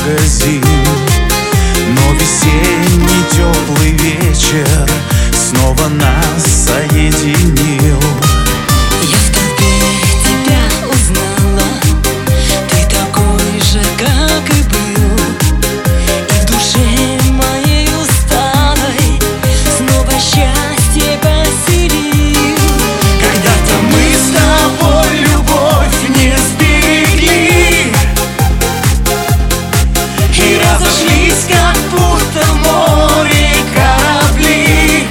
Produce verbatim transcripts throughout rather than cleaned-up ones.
магазин. Но весенний теплый вечер снова нас соединил. Я в толпе тебя узнала, ты такой же, как и был. И в душе моей усталой снова счастье поселил. Когда-то мы с тобой любовь не сберегли и разошлись, как будто в море корабли.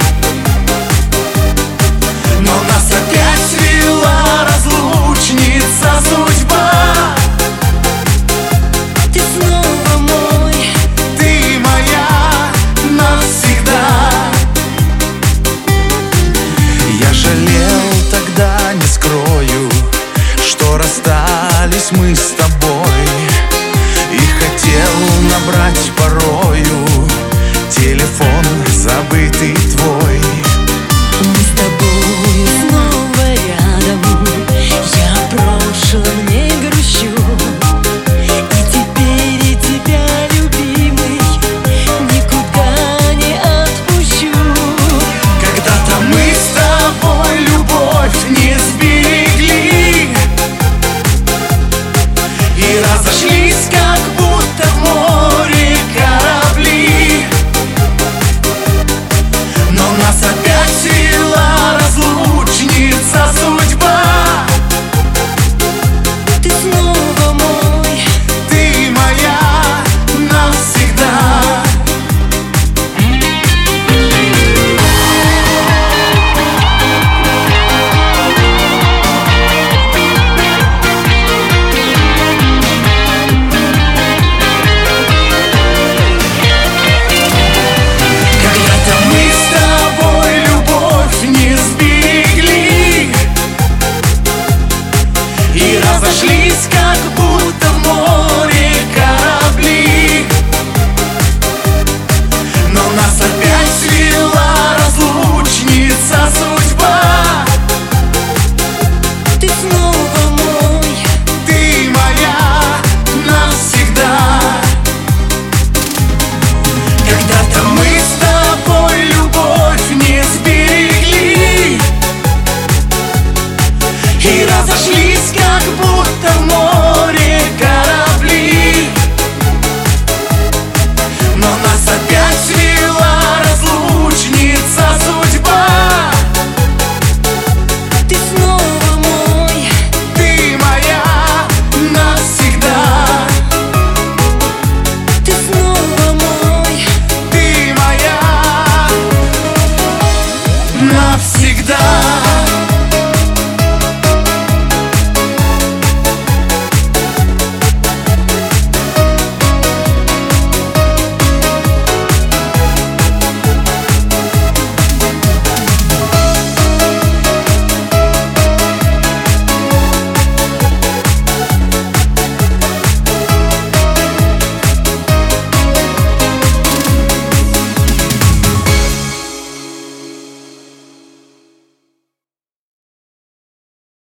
Но нас опять свела разлучница судьба. Ты снова мой, Ты моя навсегда. Я жалел тогда, не скрою, что расстались мы с тобой, и хотел набрать порою телефон забытый твой. мы с тобой снова рядом. Я о прошлом не грущу, и теперь и тебя, любимый, никуда не отпущу. Когда-то мы с тобой любовь не сберегли и разошлись, как будто в море корабли. Но нас опять свела разлучница судьба. Ты снова мой, Ты моя навсегда. Когда-то мы с тобой любовь не сберегли и разошлись, как будто в море корабли. Но нас опять свела разлучница судьба. ты снова мой, Ты моя навсегда. Когда-то мы с тобой любовь не сберегли и разошлись, как будто в